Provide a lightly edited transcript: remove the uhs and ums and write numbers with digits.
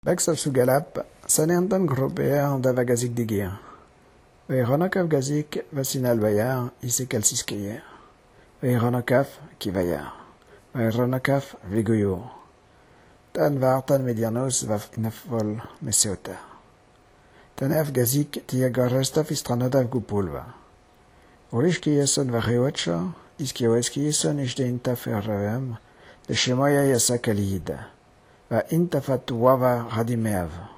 Baksal sugalap, sanentan grupea da vagazik digia. Veironakaf gazik vasinal bayar, isekal siskeye. Veironakaf kivaya. Veironakaf vigoyo. Tan vartan medianos vaf nafol meseota. Tanaf gazik tiagarestaf istranadav gupulva. Orishkiyeson vareocha, iskieweskiyeson ishdeinta ferravem, de shemoya yasakalida. Va intafat wava radimeav.